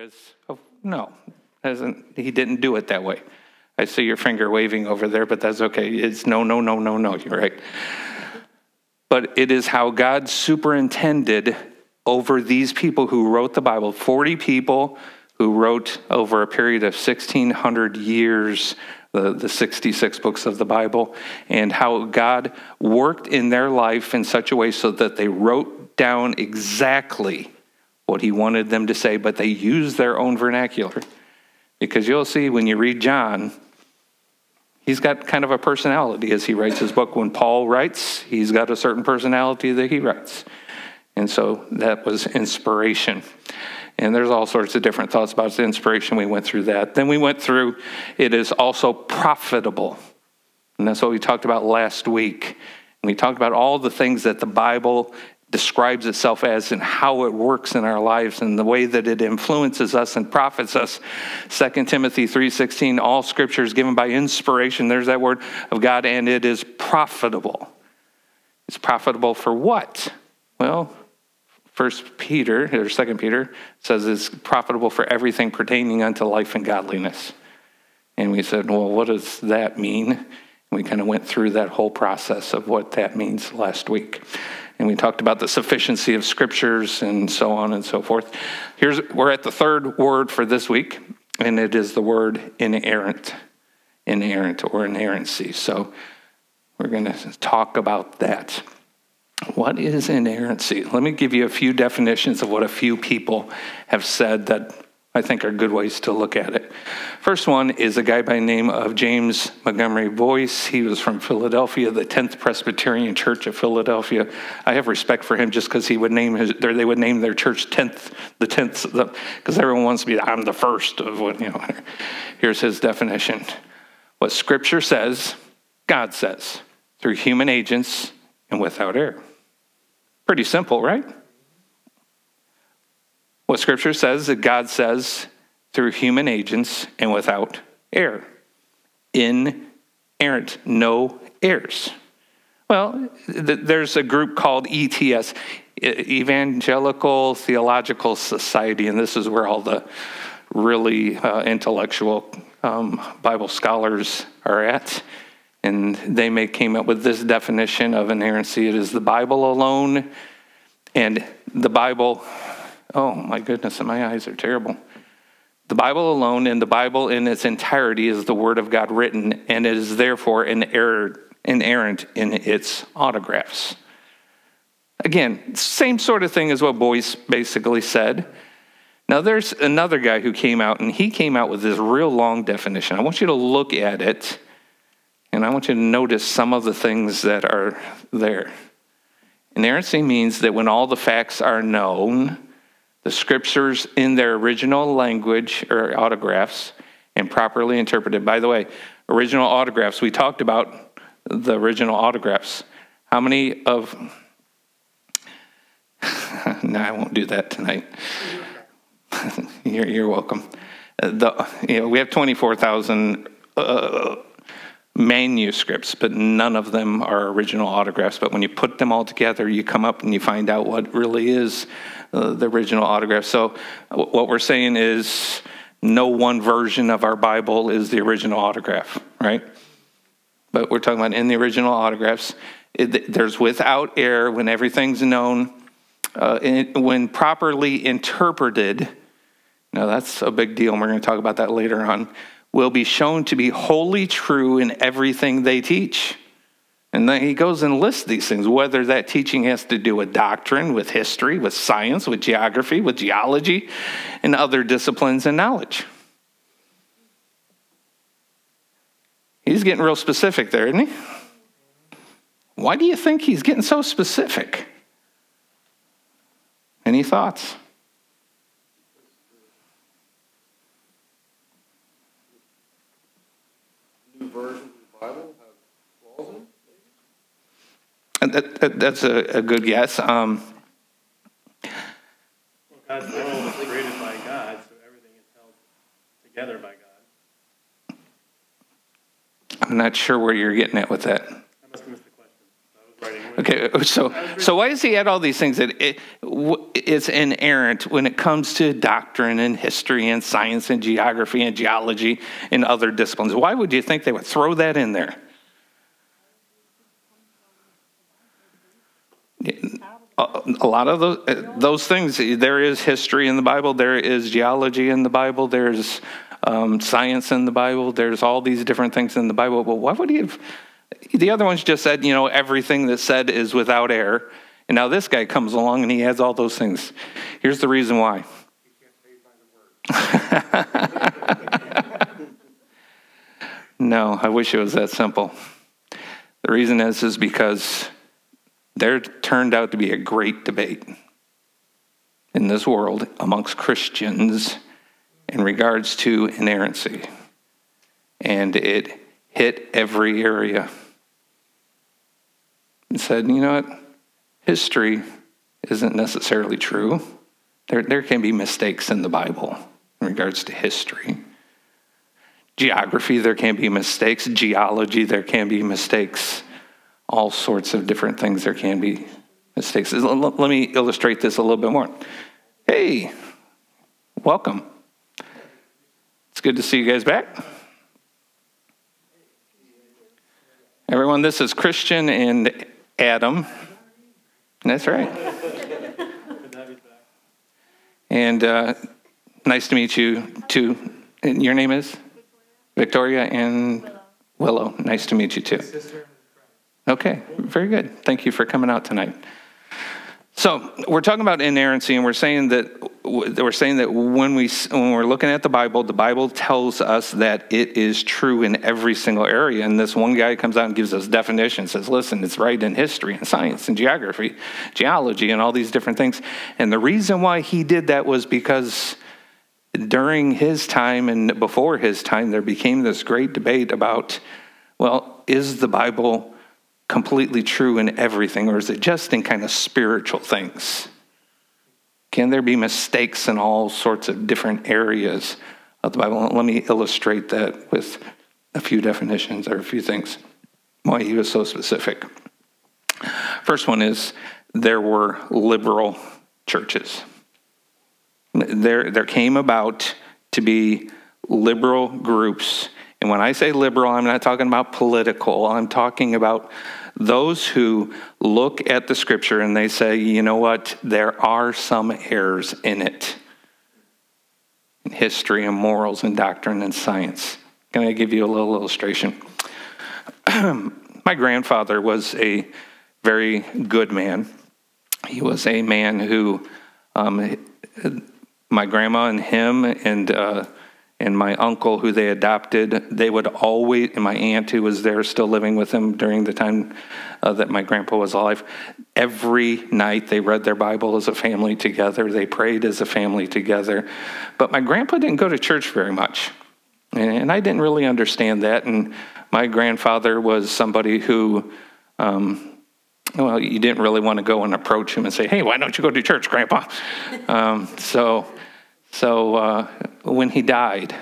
is, oh, no, he didn't do it that way. I see your finger waving over there, but that's okay. It's no, you're right. But it is how God superintended over these people who wrote the Bible, 40 people who wrote over a period of 1,600 years, the 66 books of the Bible, and how God worked in their life in such a way so that they wrote down exactly what he wanted them to say, but they used their own vernacular. Because you'll see when you read John, he's got kind of a personality as he writes his book. When Paul writes, he's got a certain personality that he writes. And so that was inspiration. And there's all sorts of different thoughts about the inspiration. We went through that. Then we went through, it is also profitable. And that's what we talked about last week. And we talked about all the things that the Bible describes itself as and how it works in our lives and the way that it influences us and profits us. 2 Timothy 3:16, all scripture is given by inspiration, there's that word, of God, and it is profitable. It's profitable for what? Well, 2 Peter says it's profitable for everything pertaining unto life and godliness. And we said, well, what does that mean? And we kind of went through that whole process of what that means last week. And we talked about the sufficiency of scriptures and so on and so forth. We're at the third word for this week, and it is the word inerrant or inerrancy. So we're going to talk about that. What is inerrancy? Let me give you a few definitions of what a few people have said that I think are good ways to look at it. First one is a guy by the name of James Montgomery Boyce. He was from Philadelphia, the 10th Presbyterian Church of Philadelphia. I have respect for him just because they would name their church 10th, because everyone wants to be, I'm the first of what, Here's his definition. What Scripture says, God says, through human agents and without error. Pretty simple, right? What Scripture says that God says through human agents and without error. Inerrant, no errors. Well, there's a group called ETS, Evangelical Theological Society, and this is where all the really intellectual Bible scholars are at. And they came up with this definition of inerrancy. It is the Bible alone, and the Bible... Oh, my goodness, my eyes are terrible. The Bible alone and the Bible in its entirety is the Word of God written, and it is therefore inerrant in its autographs. Again, same sort of thing as what Boyce basically said. Now, there's another guy who came out, and he came out with this real long definition. I want you to look at it, and I want you to notice some of the things that are there. Inerrancy means that when all the facts are known, the scriptures in their original language or autographs and properly interpreted. By the way, original autographs, we talked about the original autographs. How many of... No, I won't do that tonight. You're welcome. We have 24,000 manuscripts, but none of them are original autographs. But when you put them all together, you come up and you find out what really is the original autograph. So what we're saying is no one version of our Bible is the original autograph, right? But we're talking about in the original autographs, there's without error when everything's known, when properly interpreted. Now that's a big deal, and we're going to talk about that later on. Will be shown to be wholly true in everything they teach. And then he goes and lists these things, whether that teaching has to do with doctrine, with history, with science, with geography, with geology, and other disciplines and knowledge. He's getting real specific there, isn't he? Why do you think he's getting so specific? Any thoughts? New versions of the Bible have flaws in it? That's a good guess. Well, God's world is created by God, so everything is held together by God. I'm not sure where you're getting at with that. I must have missed the question. I was writing Okay, so why does he add all these things? That it's inerrant when it comes to doctrine and history and science and geography and geology and other disciplines. Why would you think they would throw that in there? A lot of those things, there is history in the Bible, there is geology in the Bible, there's science in the Bible, there's all these different things in the Bible. But why would he have? The other ones just said, everything that's said is without error. And now this guy comes along and he adds all those things. Here's the reason why. No, I wish it was that simple. The reason is because there turned out to be a great debate in this world amongst Christians in regards to inerrancy. And it hit every area. And said, you know what? History isn't necessarily true. There can be mistakes in the Bible in regards to history. Geography, there can be mistakes. Geology, there can be mistakes. All sorts of different things, there can be mistakes. Let me illustrate this a little bit more. Hey, welcome. It's good to see you guys back. Everyone, this is Christian and Adam. That's right. And nice to meet you too. And your name is? Victoria and Willow. Nice to meet you too. Okay, very good. Thank you for coming out tonight. So we're talking about inerrancy, and we're saying that when we're looking at the Bible tells us that it is true in every single area. And this one guy comes out and gives us definitions, says, listen, it's right in history and science and geography, geology, and all these different things. And the reason why he did that was because during his time and before his time, there became this great debate about, well, is the Bible completely true in everything, or is it just in kind of spiritual things? Can there be mistakes in all sorts of different areas of the Bible? Let me illustrate that with a few definitions or a few things, why he was so specific. First one is there were liberal churches. There came about to be liberal groups. And when I say liberal, I'm not talking about political. I'm talking about those who look at the scripture and they say, you know what, there are some errors in it. In history and morals and doctrine and science. Can I give you a little illustration? My grandfather was a very good man. He was a man who, my grandma and him and my uncle who they adopted, they would always, and my aunt who was there still living with him during the time that my grandpa was alive, every night they read their Bible as a family together. They prayed as a family together. But my grandpa didn't go to church very much. And I didn't really understand that. And my grandfather was somebody who, you didn't really want to go and approach him and say, hey, why don't you go to church, Grandpa? So when he died,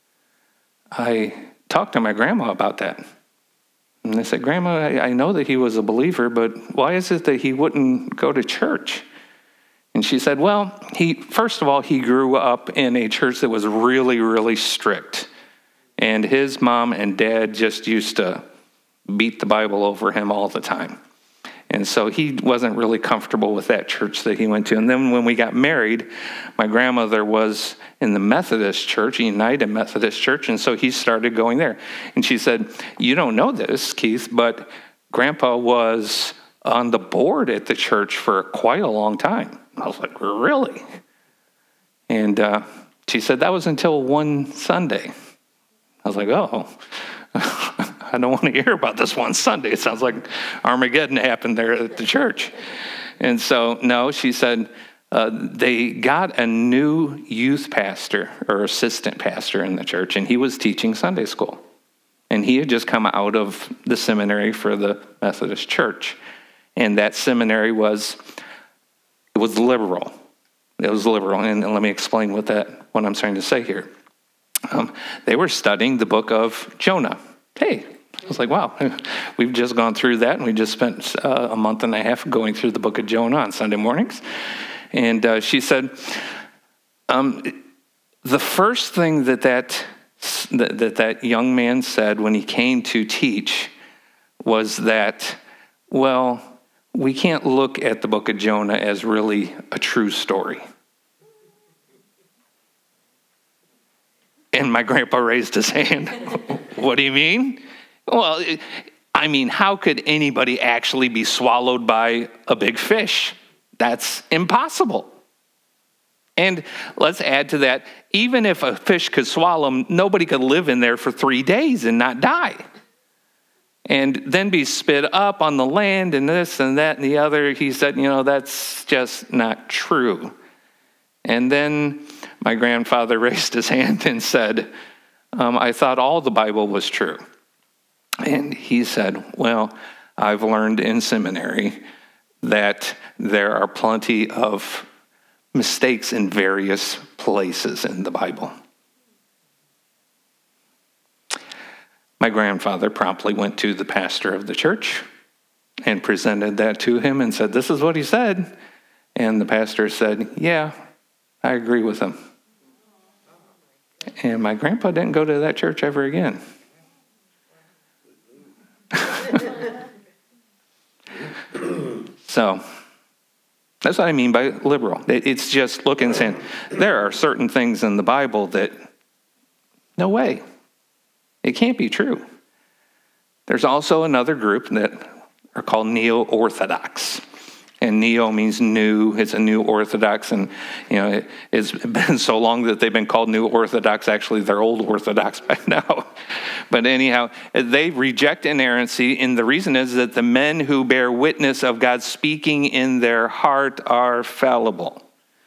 I talked to my grandma about that. And I said, Grandma, I know that he was a believer, but why is it that he wouldn't go to church? And she said, well, first of all, he grew up in a church that was really, really strict. And his mom and dad just used to beat the Bible over him all the time. And so he wasn't really comfortable with that church that he went to. And then when we got married, my grandmother was in the Methodist Church, United Methodist Church, and so he started going there. And she said, you don't know this, Keith, but Grandpa was on the board at the church for quite a long time. I was like, really? And she said, that was until one Sunday. I was like, oh, I don't want to hear about this one Sunday. It sounds like Armageddon happened there at the church. And so, no, she said they got a new youth pastor or assistant pastor in the church, and he was teaching Sunday school. And he had just come out of the seminary for the Methodist Church. And that seminary was liberal. It was liberal. And let me explain what I'm trying to say here. They were studying the book of Jonah. Hey, I was like, wow, we've just gone through that, and we just spent a month and a half going through the book of Jonah on Sunday mornings. And she said, the first thing that young man said when he came to teach was that, well, we can't look at the book of Jonah as really a true story. And my grandpa raised his hand. What do you mean? Well, I mean, how could anybody actually be swallowed by a big fish? That's impossible. And let's add to that, even if a fish could swallow him, nobody could live in there for 3 days and not die. And then be spit up on the land and this and that and the other. He said, that's just not true. And then my grandfather raised his hand and said, I thought all the Bible was true. And he said, well, I've learned in seminary that there are plenty of mistakes in various places in the Bible. My grandfather promptly went to the pastor of the church and presented that to him and said, this is what he said. And the pastor said, yeah, I agree with him. And my grandpa didn't go to that church ever again. So that's what I mean by liberal. It's just looking and saying, there are certain things in the Bible that, no way, it can't be true. There's also another group that are called neo-Orthodox. And neo means new. It's a new Orthodox. And, it's been so long that they've been called new Orthodox. Actually, they're old Orthodox by now. But anyhow, they reject inerrancy. And the reason is that the men who bear witness of God speaking in their heart are fallible.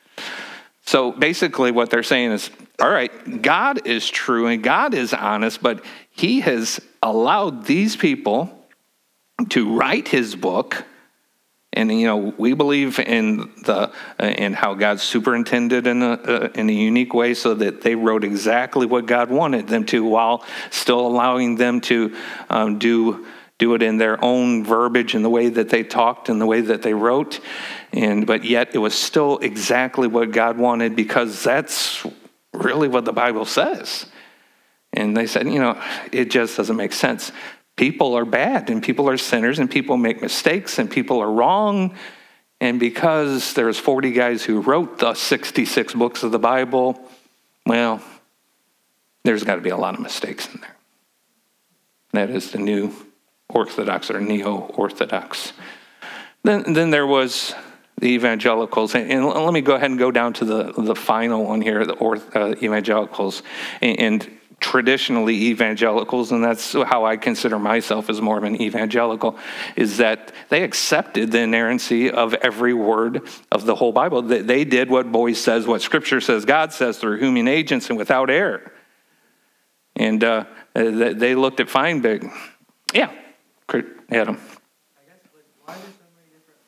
So basically what they're saying is, all right, God is true and God is honest, but he has allowed these people to write his book. And, we believe in how God superintended in a unique way so that they wrote exactly what God wanted them to while still allowing them to do it in their own verbiage and the way that they talked and the way that they wrote. But yet it was still exactly what God wanted because that's really what the Bible says. And they said, it just doesn't make sense. People are bad and people are sinners and people make mistakes and people are wrong. And because there's 40 guys who wrote the 66 books of the Bible, well, there's got to be a lot of mistakes in there. That is the new Orthodox or neo-Orthodox. Then there was the evangelicals. And let me go ahead and go down to the final one here, the evangelicals. And traditionally evangelicals, and that's how I consider myself as more of an evangelical, is that they accepted the inerrancy of every word of the whole Bible. They did what Boyce says, what Scripture says, God says through human agents and without error. And they looked at Feinberg. Yeah, Adam. I guess, why there's so many different,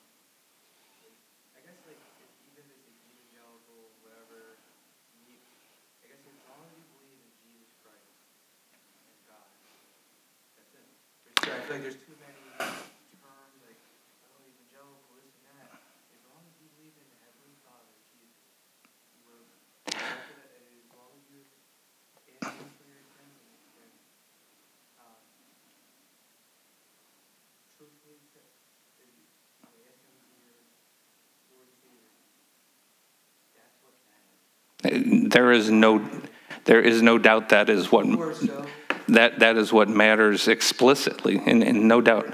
I guess, even this evangelical, whatever, I guess as long as you believe in Jesus Christ and God, that's it. I feel like there's too many terms, evangelical, this and that. As long as you believe in the Heavenly Father, Jesus, as long as you ask Him for your sins and truthfully ask Him to be your Lord and Savior, that's what matters. There is no doubt that is what that is what matters explicitly, and no doubt.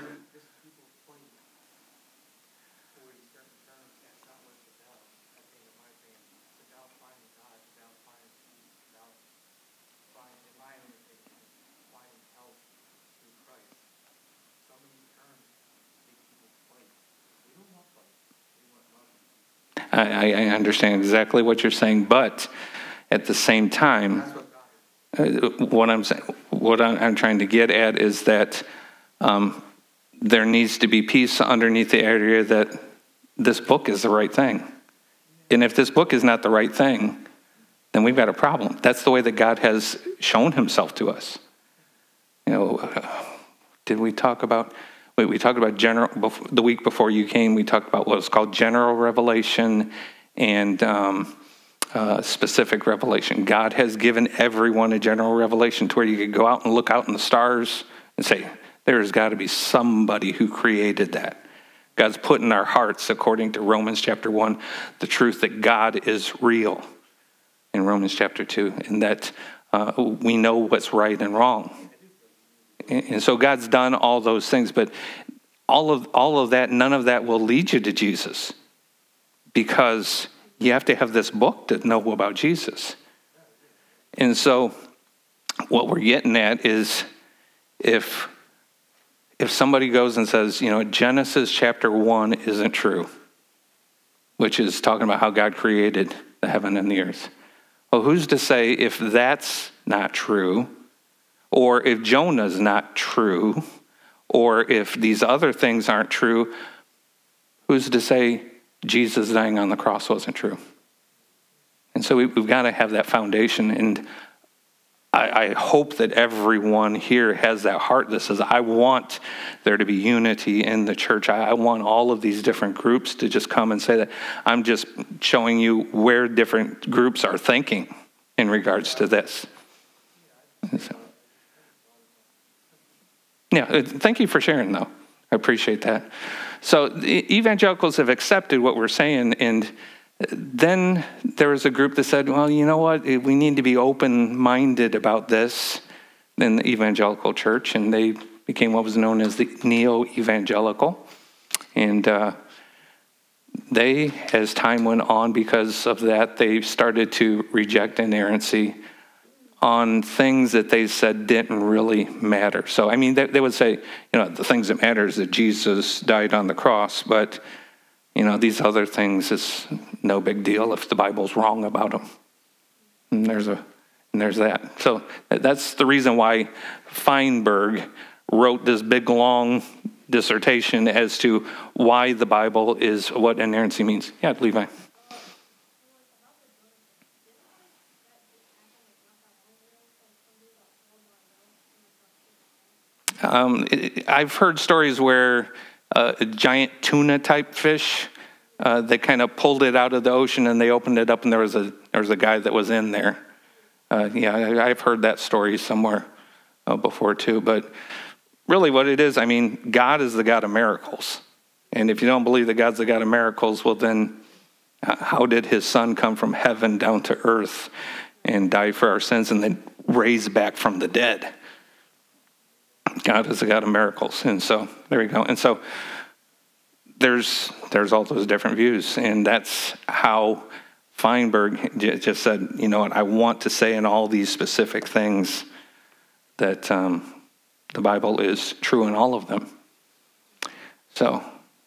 I understand exactly what you're saying, but at the same time, what I'm trying to get at is that there needs to be peace underneath the area that this book is the right thing. And if this book is not the right thing, then we've got a problem. That's the way that God has shown himself to us. did we talk about? We talked about the week before you came, we talked about what was called general revelation and specific revelation. God has given everyone a general revelation to where you could go out and look out in the stars and say, there's got to be somebody who created that. God's put in our hearts, according to Romans chapter 1, the truth that God is real in Romans chapter 2, and that we know what's right and wrong. And so God's done all those things, but all of that, none of that will lead you to Jesus, because you have to have this book to know about Jesus. And so what we're getting at is if somebody goes and says, Genesis chapter 1 isn't true, which is talking about how God created the heaven and the earth. Well, who's to say if that's not true, or if Jonah's not true, or if these other things aren't true, who's to say Jesus dying on the cross wasn't true? And so we've got to have that foundation. And I hope that everyone here has that heart that says, I want there to be unity in the church. I want all of these different groups to just come and say that. I'm just showing you where different groups are thinking in regards to this. So, yeah, thank you for sharing, though. I appreciate that. So the evangelicals have accepted what we're saying, and then there was a group that said, well, you know what? We need to be open-minded about this in the evangelical church, and they became what was known as the neo-evangelical. And they, as time went on, because of that, they started to reject inerrancy on things that they said didn't really matter. So, I mean, they would say, the things that matter is that Jesus died on the cross, but, these other things is no big deal if the Bible's wrong about them. And there's that. So that's the reason why Feinberg wrote this big, long dissertation as to why the Bible is what inerrancy means. Yeah, Levi. I've heard stories where a giant tuna type fish, they kind of pulled it out of the ocean and they opened it up and there was a guy that was in there. I've heard that story somewhere before too. But really what it is, God is the God of miracles. And if you don't believe that God's the God of miracles, well then how did his son come from heaven down to earth and die for our sins and then raise back from the dead? God is a God of miracles. And so there we go. And so there's all those different views. And that's how Feinberg just said, you know what, I want to say in all these specific things that the Bible is true in all of them. So,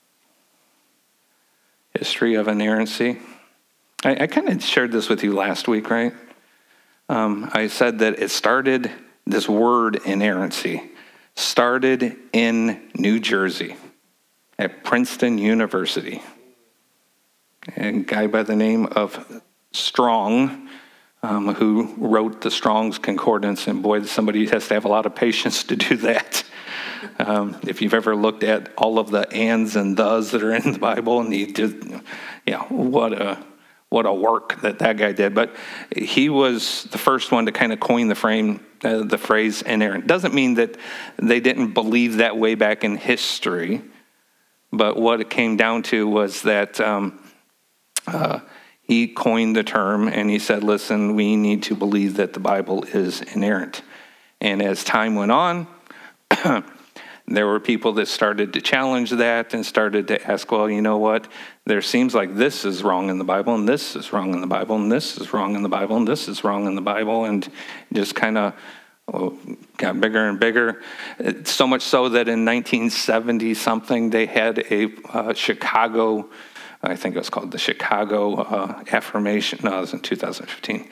history of inerrancy. I kind of shared this with you last week, right? I said that it started, this word inerrancy, started in New Jersey at Princeton University. A guy by the name of Strong, who wrote the Strong's Concordance, and boy, somebody has to have a lot of patience to do that. If you've ever looked at all of the ands and thes that are in the Bible, and he just, what a work that guy did. But he was the first one to kind of coin the phrase inerrant. Doesn't mean that they didn't believe that way back in history, but what it came down to was that he coined the term, and he said, listen, we need to believe that the Bible is inerrant. And as time went on, there were people that started to challenge that and started to ask, well, you know what? There seems like this is wrong in the Bible, and this is wrong in the Bible, and this is wrong in the Bible, and this is wrong in the Bible, and just kind of got bigger and bigger. So much so that in 1970-something, they had a Chicago, I think it was called the Chicago Affirmation. No, it was in 2015.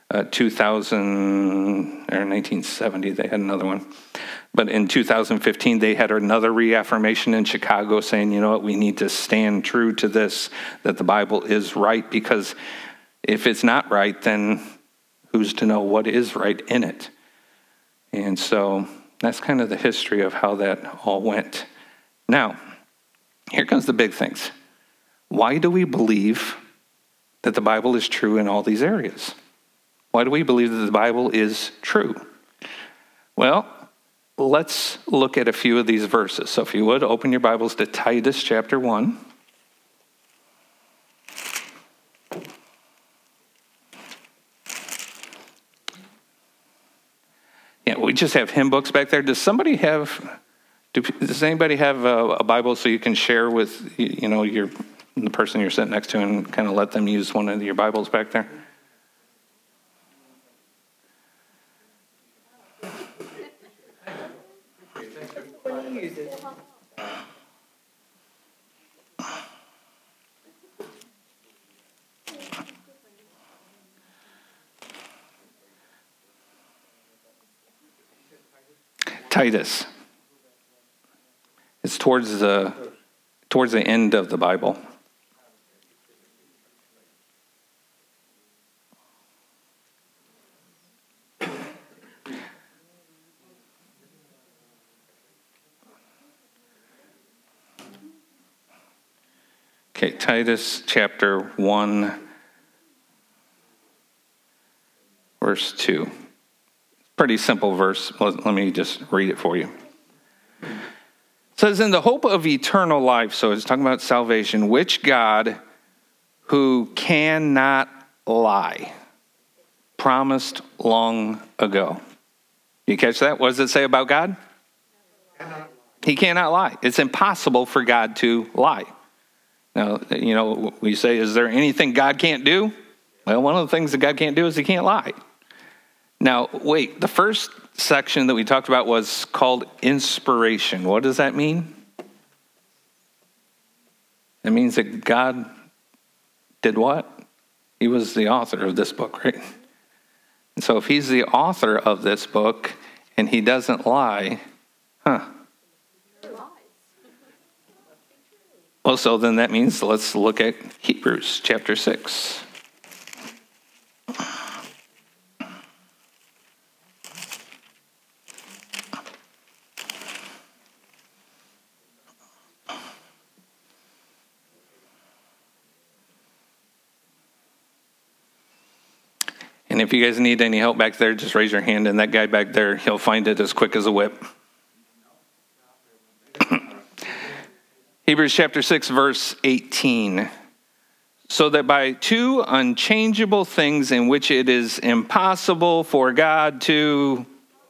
1970, they had another one. But in 2015, they had another reaffirmation in Chicago saying, you know what, we need to stand true to this, that the Bible is right, because if it's not right, then who's to know what is right in it? And so That's kind of the history of how that all went. Now, here comes the big things. Why do we believe that the Bible is true in all these areas? Why do we believe that the Bible is true? Well, let's look at a few of these verses. So if you would, open your Bibles to Titus chapter 1. Yeah, we just have hymn books back there. Does anybody have a Bible so you can share with the person you're sitting next to and kind of let them use one of your Bibles back there? Titus. It's towards the end of the Bible. Okay, Titus chapter 1, verse 2. Pretty simple verse. Let me just read it for you. It says, in the hope of eternal life, so it's talking about salvation, which God, who cannot lie, promised long ago. You catch that? What does it say about God? He cannot lie. It's impossible for God to lie. Now, we say, is there anything God can't do? Well, one of the things that God can't do is he can't lie. Now, wait, the first section that we talked about was called inspiration. What does that mean? It means that God did what? He was the author of this book, right? And so if he's the author of this book and he doesn't lie, Well, so then that means let's look at Hebrews chapter 6. And if you guys need any help back there, just raise your hand, and that guy back there, he'll find it as quick as a whip. Hebrews chapter 6, verse 18. So that by two unchangeable things in which it is impossible for God to...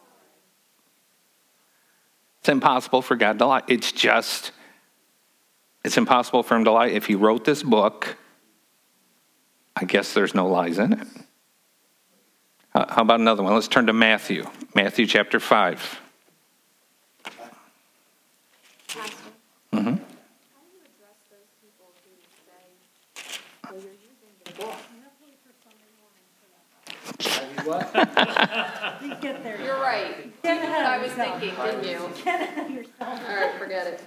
It's impossible for God to lie. It's impossible for him to lie. If he wrote this book, I guess there's no lies in it. How about another one? Let's turn to Matthew. Matthew chapter 5. Pastor, Mm-hmm. how do you address those people who say, well, you're using the book? You get there. You're right. Get You knew ahead what I of was yourself. thinking, didn't you? Get ahead of yourself. All right, forget it.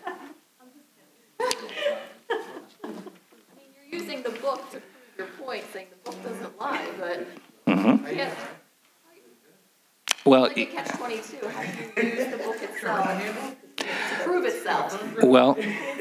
I mean, you're using the book to prove your point, saying the book doesn't lie, but Mm-hmm. yeah. Well, Like a catch-22, how do you use the book itself to prove itself? Well,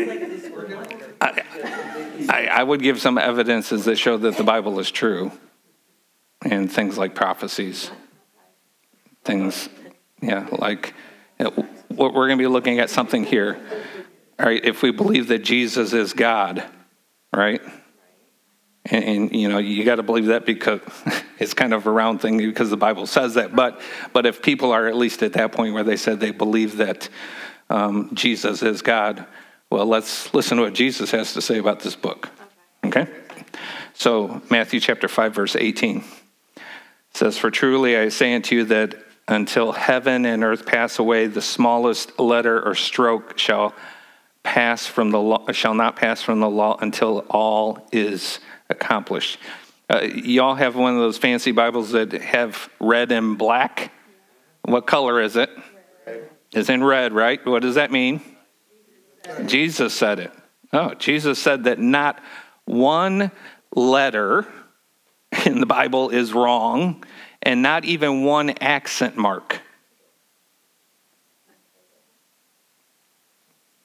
I would give some evidences that show that the Bible is true. And things like prophecies. Things, like what we're going to be looking at something here. All right, if we believe that Jesus is God, right? And you got to believe that because it's kind of a round thing because the Bible says that. But if people are at least at that point where they said they believe that Jesus is God, well, let's listen to what Jesus has to say about this book. Okay? So Matthew chapter 5, verse 18 says, "For truly I say unto you that until heaven and earth pass away, the smallest letter or stroke shall not pass from the law until all is accomplished." Y'all have one of those fancy Bibles that have red and black? What color is it? It's in red, right? What does that mean? Jesus said it. Oh, Jesus said that not one letter in the Bible is wrong, and not even one accent mark.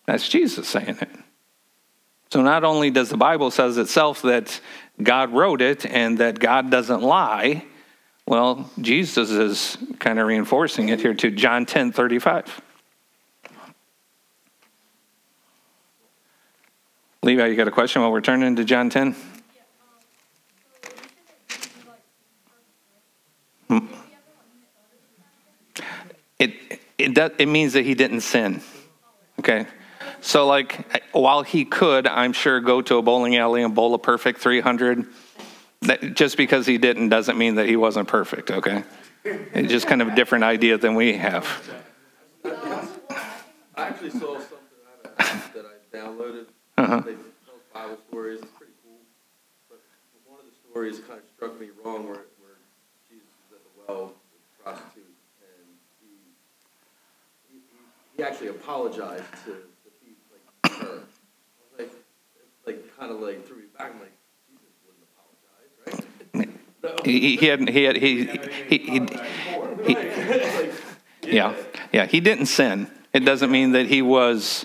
That's Jesus saying it. So not only does the Bible says itself that God wrote it and that God doesn't lie, well, Jesus is kind of reinforcing it here too. John 10:35. Levi, you got a question while we're turning to John 10? It means that he didn't sin. Okay? So like, while he could, I'm sure, go to a bowling alley and bowl a perfect 300, just because he didn't doesn't mean that he wasn't perfect, okay? It's just kind of a different idea than we have. I actually saw something on an app that I downloaded. Uh-huh. They tell Bible stories. It's pretty cool. But one of the stories kind of struck me wrong where Jesus was at the well with the prostitute, and he actually apologized to her. I was like kind of like threw me back. I'm like, Jesus wouldn't apologize, right? He didn't sin. It doesn't mean that he was.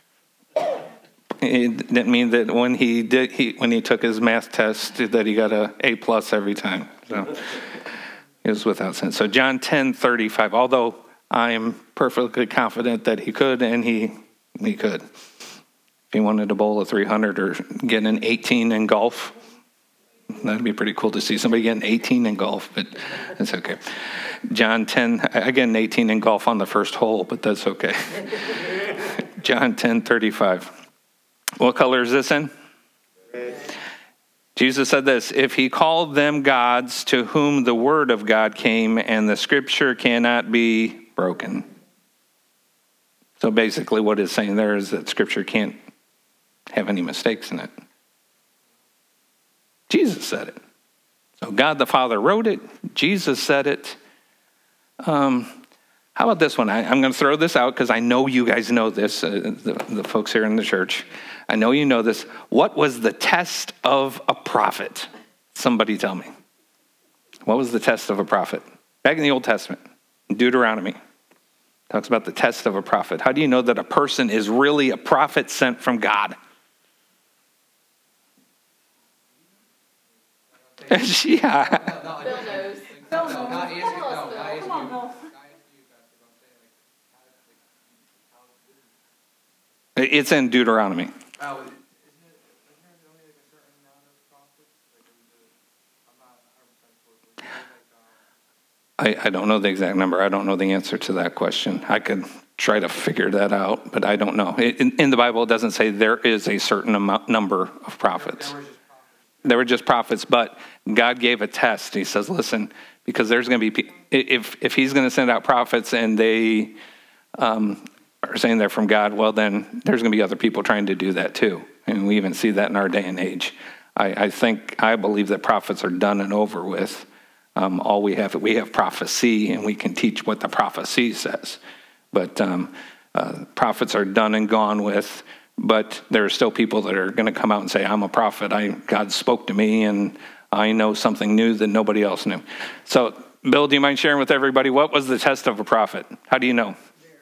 It didn't mean that when he took his math test that he got a A+ every time. So it was without sin. So John 10:35. Although I am perfectly confident that he could, and he could. If he wanted to bowl a 300 or get an 18 in golf, that'd be pretty cool to see somebody get an 18 in golf, but that's okay. John 10, again, 18 in golf on the first hole, but that's okay. John 10:35. What color is this in? Jesus said this, if he called them gods to whom the word of God came and the scripture cannot be broken. So basically what it's saying there is that scripture can't have any mistakes in it. Jesus said it. So God the Father wrote it. Jesus said it. How about this one? I'm going to throw this out because I know you guys know this, the folks here in the church. I know you know this. What was the test of a prophet? Somebody tell me. What was the test of a prophet? Back in the Old Testament, in Deuteronomy, talks about the test of a prophet. How do you know that a person is really a prophet sent from God? Bill knows. Bill knows. Come on, Bill. It's in Deuteronomy. Oh, isn't there only like a certain amount of prophets? I'm not 100% sure. I don't know the exact number. I don't know the answer to that question. I could try to figure that out, but I don't know. In the Bible, it doesn't say there is a certain number of prophets. There were just prophets, but God gave a test. He says, listen, because there's going to be, if he's going to send out prophets and they are saying they're from God, well, then there's going to be other people trying to do that too. And we even see that in our day and age. I believe that prophets are done and over with. All we have prophecy, and we can teach what the prophecy says. But prophets are done and gone with. But there are still people that are going to come out and say, I'm a prophet. God spoke to me, and I know something new that nobody else knew. So, Bill, do you mind sharing with everybody, what was the test of a prophet? How do you know?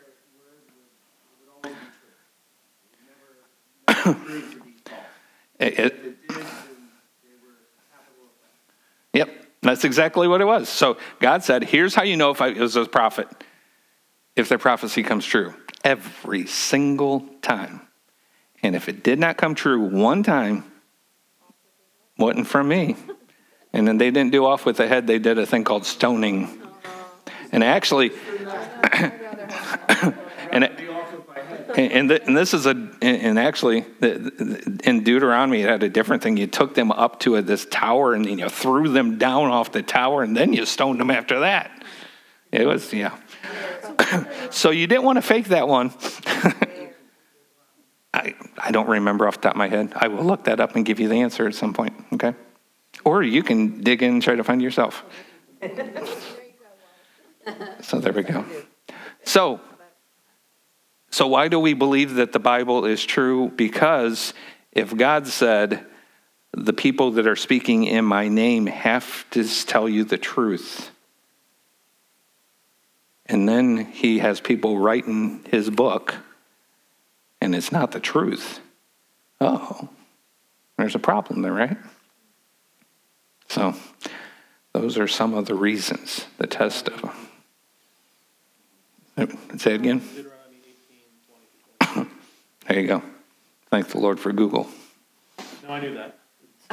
Yep, that's exactly what it was. So God said, here's how you know if it was a prophet, if their prophecy comes true, every single time. And if it did not come true one time, wasn't from me. And then they didn't do off with the head, they did a thing called stoning. And actually, actually, in Deuteronomy, it had a different thing. You took them up to this tower and you threw them down off the tower, and then you stoned them after that. It was, yeah. So you didn't want to fake that one. I don't remember off the top of my head. I will look that up and give you the answer at some point, okay? Or you can dig in and try to find it yourself. So there we go. So why do we believe that the Bible is true? Because if God said, the people that are speaking in my name have to tell you the truth, and then he has people writing his book, and it's not the truth, there's a problem there, right? So those are some of the reasons, the test of them. Say it again. Deuteronomy 18:20. There you go. Thank the Lord for Google. No, I knew that.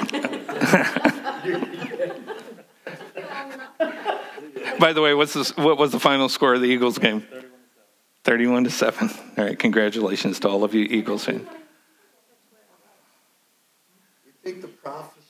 By the way, what was the final score of the Eagles game? 31-7. All right, congratulations to all of you Eagles fans. You think the prophets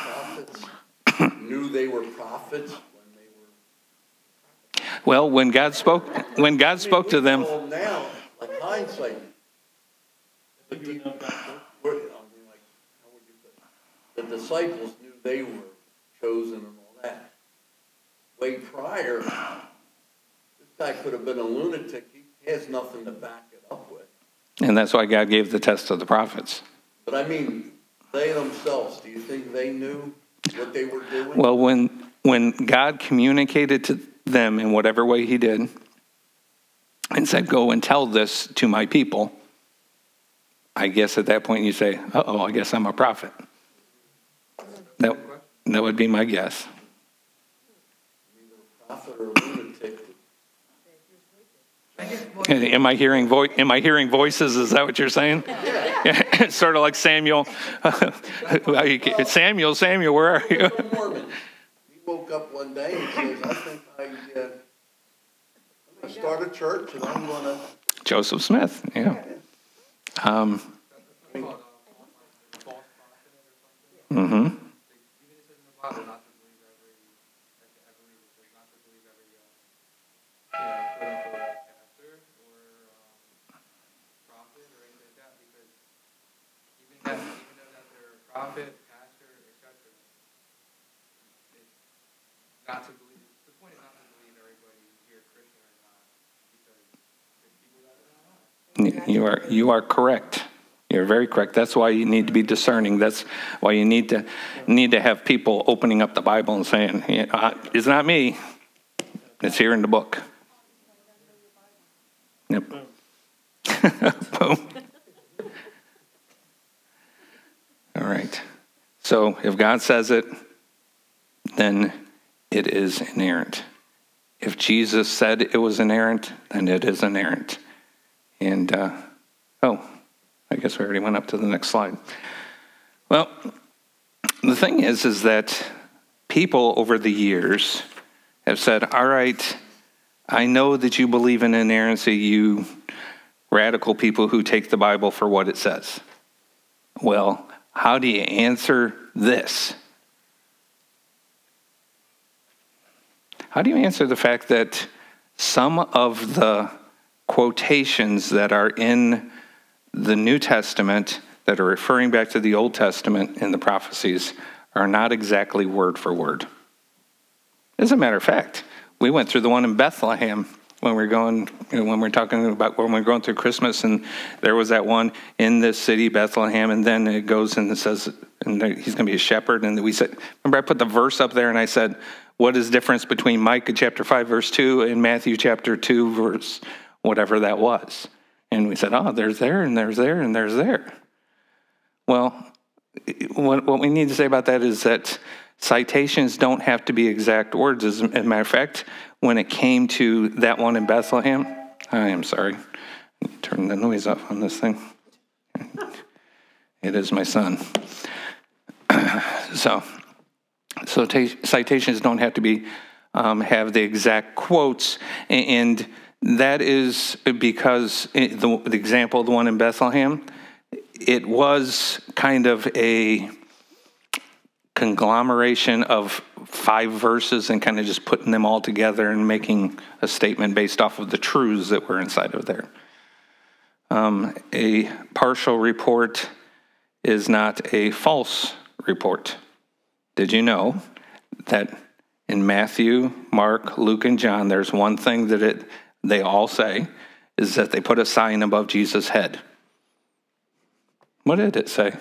knew they were prophets when they were? Well, when God spoke to them, Well, now, like hindsight. If you would know God's word. How would you put it? The disciples knew they were chosen and all that. Way prior, this guy could have been a lunatic. He has nothing to back it up with. and that's why God gave the test of the prophets. But I mean, they themselves, do you think they knew what they were doing? Well, when God communicated to them in whatever way he did and said, go and tell this to my people, I guess at that point you say, I guess I'm a prophet. That would be my guess. Either a prophet or a lunatic. Am I hearing voices? Is that what you're saying? Yeah. It's sort of like Samuel. Samuel, where are you? Mormon. He woke up one day and says, I think I'm going to start a church and I'm going to... Joseph Smith, yeah. Mm-hmm. Prophet, pastor, etc. It's not to believe. The point is not to believe everybody here Christian or not, because there's people that are not. You are correct. You're very correct. That's why you need to be discerning. That's why you need to have people opening up the Bible and saying, "It's not me. It's here in the book." Yep. Boom. All right. So if God says it, then it is inerrant. If Jesus said it was inerrant, then it is inerrant. And, I guess we already went up to the next slide. Well, the thing is that people over the years have said, all right, I know that you believe in inerrancy, you radical people who take the Bible for what it says. Well, how do you answer this? How do you answer the fact that some of the quotations that are in the New Testament that are referring back to the Old Testament in the prophecies are not exactly word for word? As a matter of fact, we went through the one in Bethlehem when we're going through Christmas, and there was that one in this city, Bethlehem, and then it goes and it says, and he's going to be a shepherd. And we said, remember I put the verse up there and I said, what is the difference between Micah chapter 5 verse 2 and Matthew chapter 2 verse whatever that was? And we said, there's there and there's there and there's there. Well, what we need to say about that is that citations don't have to be exact words. As a matter of fact, when it came to that one in Bethlehem, I am sorry. Turn the noise off on this thing. It is my son. So citations don't have to be have the exact quotes, and that is because the example, the one in Bethlehem, it was kind of a conglomeration of 5 verses and kind of just putting them all together and making a statement based off of the truths that were inside of there. A partial report is not a false report. Did you know that in Matthew, Mark, Luke, and John, there's one thing that they all say is that they put a sign above Jesus' head? What did it say?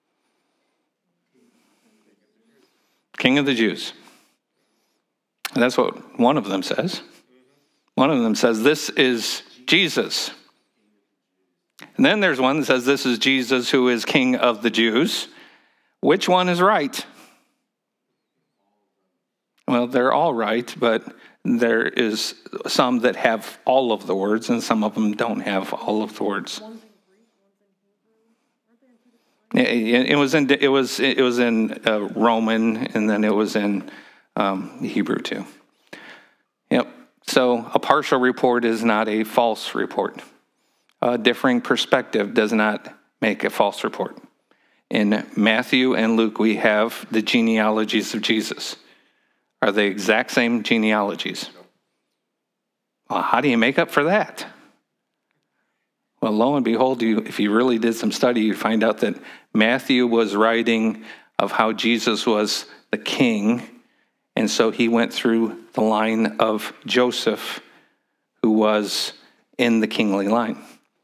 King of the Jews. And that's what one of them says. One of them says, this is Jesus. And then there's one that says this is Jesus who is King of the Jews. Which one is right? Well, they're all right, but there is some that have all of the words, and some of them don't have all of the words. It was in Roman, and then it was in Hebrew too. Yep. So a partial report is not a false report. A differing perspective does not make a false report. In Matthew and Luke, we have the genealogies of Jesus. Are they exact same genealogies? Well, how do you make up for that? Well, lo and behold, if you really did some study, you'd find out that Matthew was writing of how Jesus was the king, and so he went through the line of Joseph, who was in the kingly line.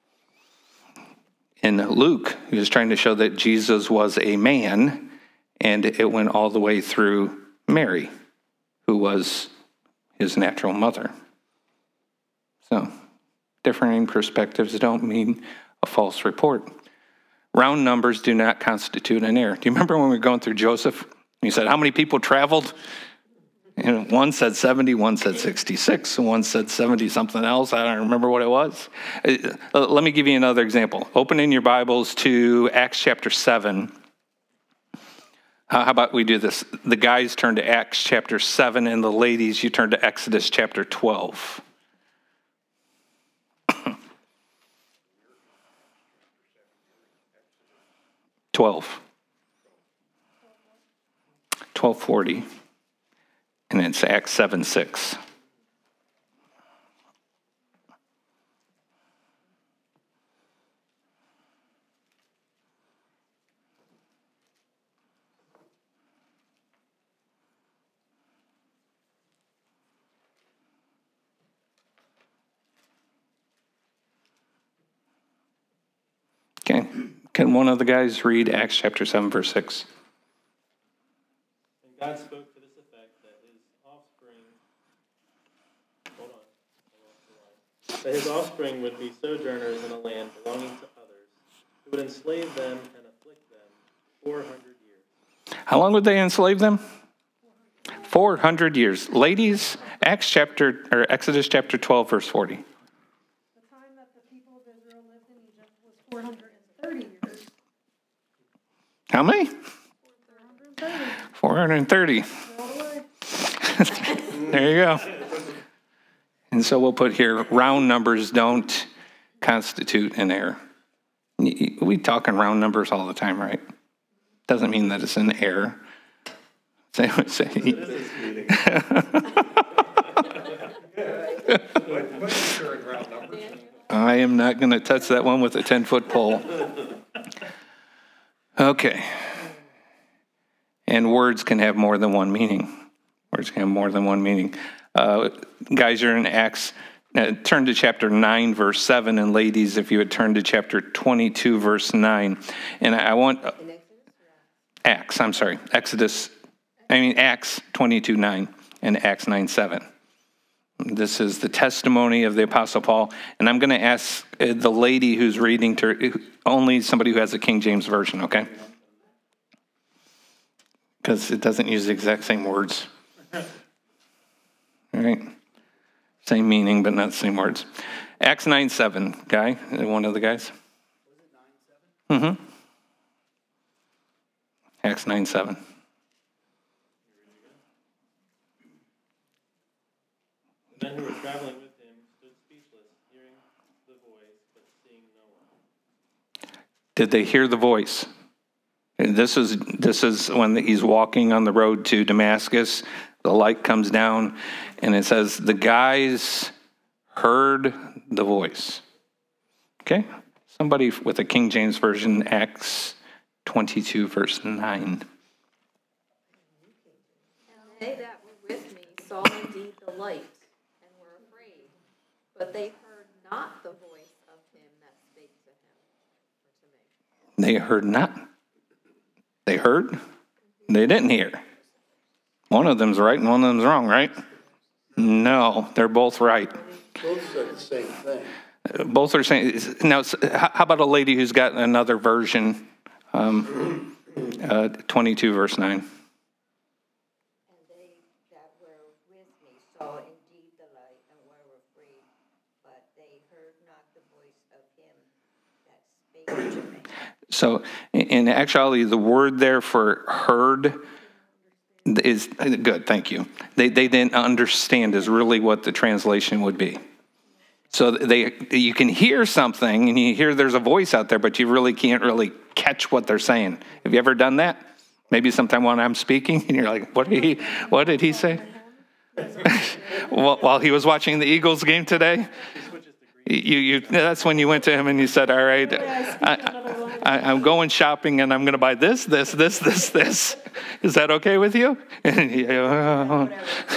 In Luke, he was trying to show that Jesus was a man, and it went all the way through Mary, who was his natural mother. So, differing perspectives don't mean a false report. Round numbers do not constitute an error. Do you remember when we were going through Joseph? He said, how many people traveled? And one said 70, one said 66, and one said 70 something else. I don't remember what it was. Let me give you another example. Open in your Bibles to Acts chapter 7. How about we do this? The guys turn to Acts chapter 7, and the ladies, you turn to Exodus chapter 12. 1240. And it's Acts 7:6. Okay. Can one of the guys read Acts chapter 7, verse 6? And God spoke to this effect that his offspring would be sojourners in a land belonging to others, who would enslave them and afflict them 400 years. How long would they enslave them? 400 years. Ladies, Exodus chapter 12, verse 40. The time that the people of Israel lived in Egypt was 430 years. How many? 430. 430. There you go. And so we'll put here, round numbers don't constitute an error. We talk in round numbers all the time, right? Doesn't mean that it's an error. I am not going to touch that one with a 10-foot pole. Okay. And words can have more than one meaning. Words can have more than one meaning. Guys, you're in Acts. Turn to chapter 9, verse 7. And ladies, if you would turn to chapter 22, verse 9. And I want... Acts 22, 9 and Acts 9, 7. This is the testimony of the Apostle Paul. And I'm going to ask the lady who's reading to only somebody who has a King James Version, okay? Because it doesn't use the exact same words. All right? Same meaning, but not the same words. Acts 9, 7, guy, one of the guys. Was it 9:7? Mm-hmm. Acts 9, 7. The men who were traveling with him stood speechless, hearing the voice, but seeing no one. Did they hear the voice? And this is when he's walking on the road to Damascus. The light comes down, and it says, the guys heard the voice. Okay? Somebody with a King James Version, Acts 22, verse 9. And they that were with me saw indeed the light, and were afraid, but they heard not the voice of him that spake to him, or to me. They heard not. They heard. They didn't hear. One of them's right and one of them's wrong, right? No, they're both right. Both said the same thing. both are saying, now, how about a lady who's got another version, 22 verse 9. And they that were with me saw indeed the light and were afraid, but they heard not the voice of him that spake to me. So in actuality, the word there for heard is good, thank you. They didn't understand is really what the translation would be. So you can hear something and you hear there's a voice out there, but you really can't really catch what they're saying. Have you ever done that? Maybe sometime when I'm speaking and you're like, what did he say? While he was watching the Eagles game today? That's when you went to him and you said, all right, I'm going shopping and I'm going to buy this. Is that okay with you? And he, yeah.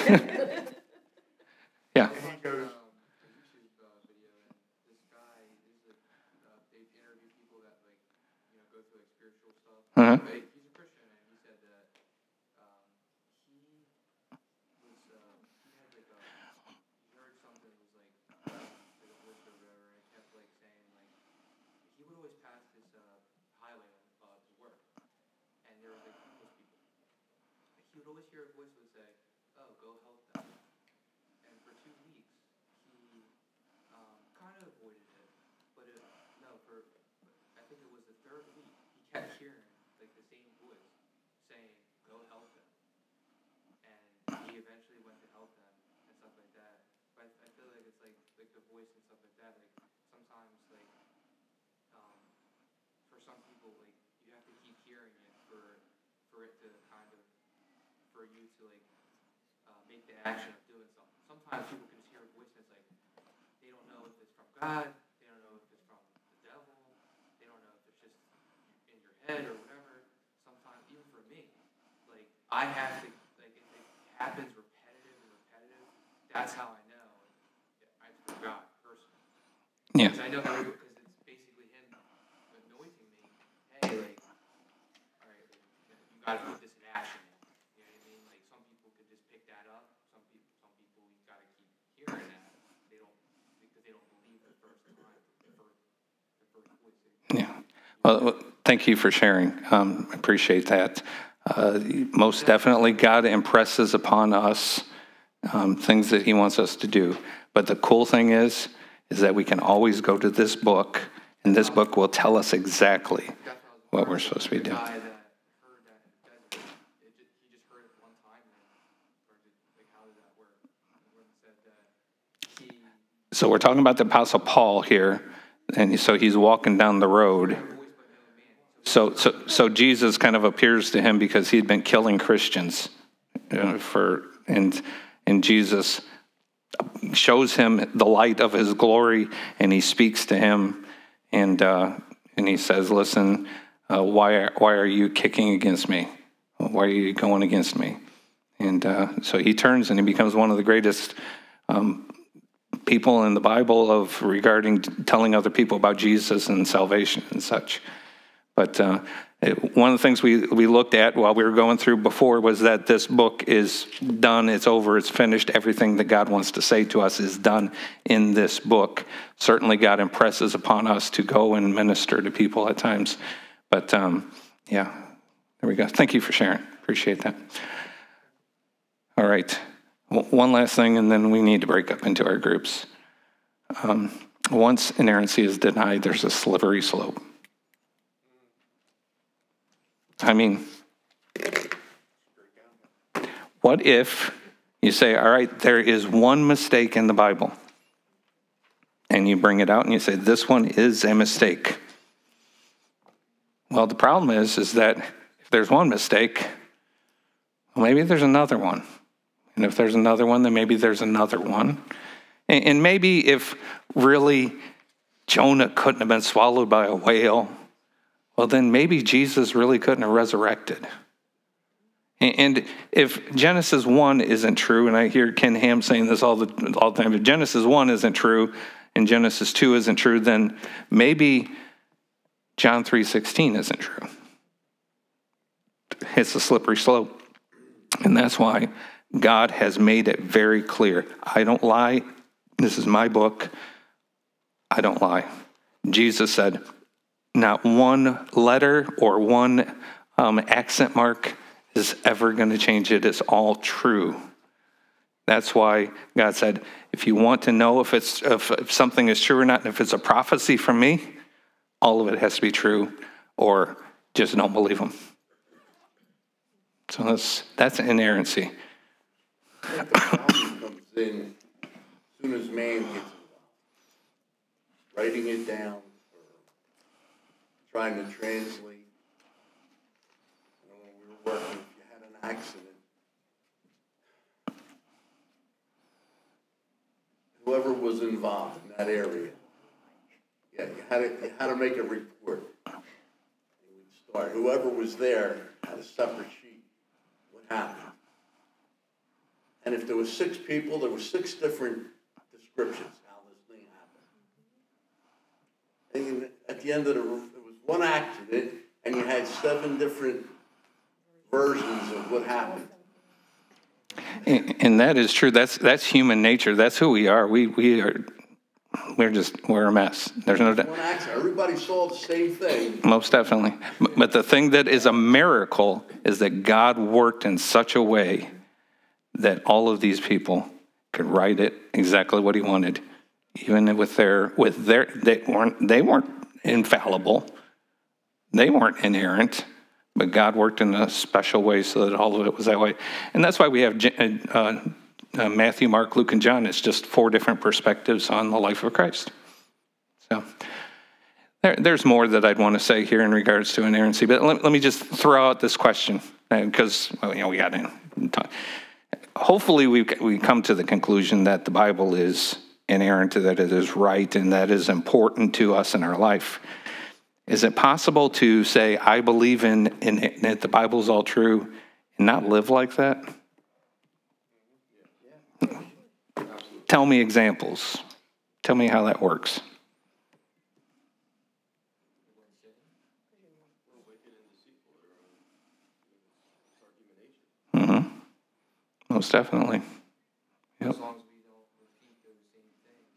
I think go to a YouTube video, and this guy, they interview people that go through spiritual stuff. Uh-huh. But he's a Christian, and he said that he heard something was like a voice or whatever, and it kept saying he would always pass this highway to work, and there were homeless people. He would always hear a voice that would say, "Oh, go help them." And for 2 weeks, he kind of avoided it, but I think it was the 3rd week, he kept hearing the same voice saying, "Go help them," and he eventually went to help them and stuff like that. But I feel like it's like the voice and stuff like that. Sometimes for some people you have to keep hearing it for it to for you to make the action of doing something. Sometimes people can just hear a voice that's they don't know if it's from God, they don't know if it's from the devil, they don't know if it's just in your head or whatever. Sometimes, even for me, I have to, it happens repetitive. That's how I know it's from God, personally. Yeah. Because I know because it's basically him anointing me. Hey, all right, you got to put this in action. You know what I mean? Some people could just pick that up. Some people you got to keep hearing that. Because they don't believe the first time, the first voice. Yeah. Well, thank you for sharing. Appreciate that. Most definitely, God impresses upon us things that he wants us to do. But the cool thing is that we can always go to this book, and this book will tell us exactly what we're supposed to be doing. The guy that heard that in the desert, he just heard it one time, or how did that work? When it said that he... So we're talking about the Apostle Paul here, and so he's walking down the road. So Jesus kind of appears to him because he'd been killing Christians, and Jesus shows him the light of his glory, and he speaks to him, and he says, "Listen, why are you kicking against me? Why are you going against me?" And so he turns and he becomes one of the greatest people in the Bible of regarding telling other people about Jesus and salvation and such. But one of the things we looked at while we were going through before was that this book is done, it's over, it's finished. Everything that God wants to say to us is done in this book. Certainly God impresses upon us to go and minister to people at times. But yeah, there we go. Thank you for sharing. Appreciate that. All right. One last thing, and then we need to break up into our groups. Once inerrancy is denied, there's a slippery slope. I mean, what if you say, all right, there is one mistake in the Bible, and you bring it out and you say, this one is a mistake. Well, the problem is that if there's one mistake, well, maybe there's another one. And if there's another one, then maybe there's another one. And maybe if really Jonah couldn't have been swallowed by a whale, well, then maybe Jesus really couldn't have resurrected. And if Genesis 1 isn't true, and I hear Ken Ham saying this all the time, if Genesis 1 isn't true and Genesis 2 isn't true, then maybe John 3:16 isn't true. It's a slippery slope. And that's why God has made it very clear. I don't lie. This is my book. I don't lie. Jesus said, not one letter or one accent mark is ever going to change it. It's all true. That's why God said, if you want to know if something is true or not, if it's a prophecy from me, all of it has to be true, or just don't believe them. So that's inerrancy. I think the problem comes in as soon as man gets involved. Writing it down or trying to translate. When we were working, if you had an accident, whoever was involved in that area, you had to make a report. You would start. Whoever was there had a separate sheet. What happened? And if there were 6 people, there were 6 different descriptions how this thing happened. And at the end of it was one accident, and you had 7 different versions of what happened. And that is true. That's human nature. That's who we are. We're a mess. There's no doubt. One accident. Everybody saw the same thing. Most definitely. But the thing that is a miracle is that God worked in such a way that all of these people could write it exactly what he wanted, even with their they weren't infallible, they weren't inerrant, but God worked in a special way so that all of it was that way. And that's why we have Matthew, Mark, Luke, and John. It's just 4 different perspectives on the life of Christ. So there's more that I'd want to say here in regards to inerrancy, but let me just throw out this question, because we got to talk. Hopefully we come to the conclusion that the Bible is inerrant, that it is right, and that is important to us in our life. Is it possible to say, I believe in that the Bible is all true, and not live like that? Tell me examples. Tell me how that works. Mm-hmm. Most definitely. Yep. As long as we don't repeat those same things,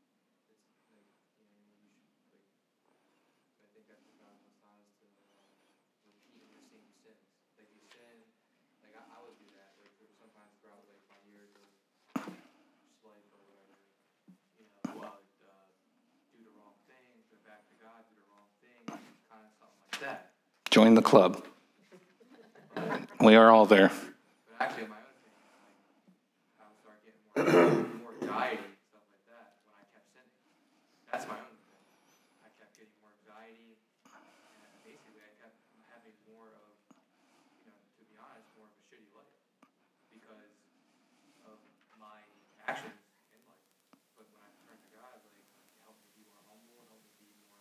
I think that's what God wants us to repeat the same sins. Like you sin, like I would do that. Like sometimes throughout like my years of just life or whatever, do the wrong thing, go back to God, do the wrong thing, kind of something like that. Join the club. We are all there. But actually, my own thing, I would start getting more anxiety and stuff like that when I kept sinning. That's my own thing. I kept getting more anxiety, and basically I kept having more of, to be honest, more of a shitty life because of my actions in life. But when I turned to God, like, it helped me be more humble, it helped me be more,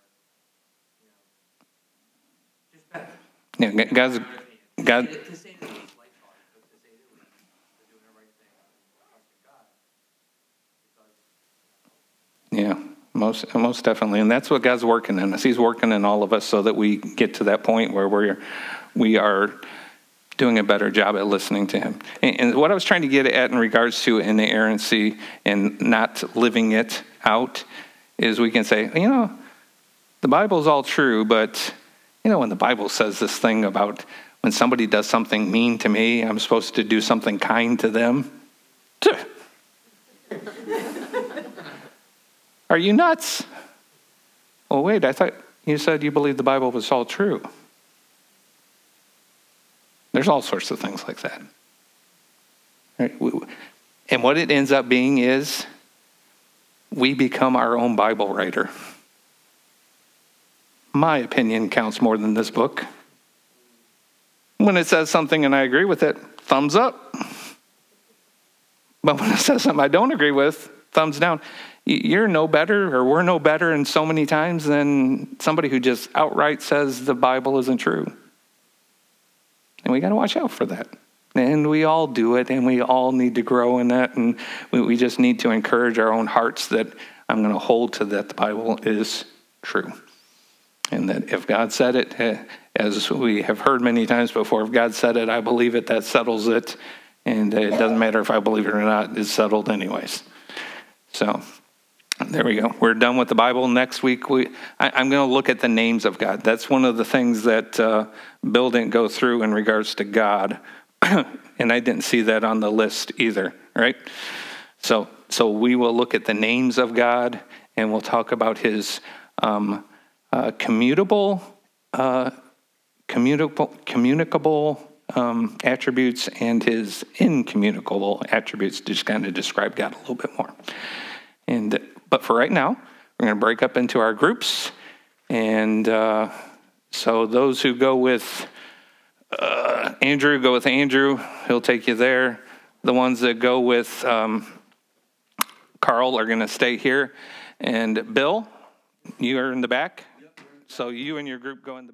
just better. Yeah, God. To say that it was life hard, but to say that it was doing the right thing, trusting God. Yeah, most definitely. And that's what God's working in us. He's working in all of us so that we get to that point where we are doing a better job at listening to him. And what I was trying to get at in regards to inerrancy and not living it out is we can say, the Bible's all true, but when the Bible says this thing about when somebody does something mean to me, I'm supposed to do something kind to them. Are you nuts? Oh, wait, I thought you said you believed the Bible was all true. There's all sorts of things like that. Right? And what it ends up being is we become our own Bible writer. My opinion counts more than this book. When it says something and I agree with it, thumbs up. But when it says something I don't agree with, thumbs down. You're no better, or we're no better in so many times than somebody who just outright says the Bible isn't true. And we got to watch out for that. And we all do it, and we all need to grow in that. And we just need to encourage our own hearts that I'm going to hold to that the Bible is true. And that if God said it, as we have heard many times before, if God said it, I believe it, that settles it. And it doesn't matter if I believe it or not, it's settled anyways. So There we go. We're done with the Bible. Next week, I'm going to look at the names of God. That's one of the things that Bill didn't go through in regards to God. And I didn't see that on the list either, right? So we will look at the names of God, and we'll talk about his communicable attributes and his incommunicable attributes to just kind of describe God a little bit more. But for right now, we're going to break up into our groups. And so those who go with Andrew, go with Andrew. He'll take you there. The ones that go with Carl are going to stay here. And Bill, you are in the back. So you and your group go in the